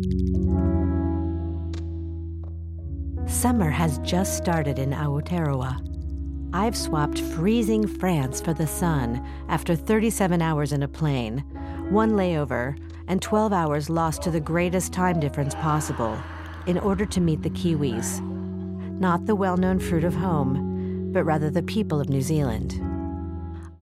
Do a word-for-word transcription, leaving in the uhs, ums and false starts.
Summer has just started in Aotearoa. I've swapped freezing France for the sun after thirty-seven hours in a plane, one layover, and twelve hours lost to the greatest time difference possible in order to meet the Kiwis. Not the well-known fruit of home, but rather the people of New Zealand.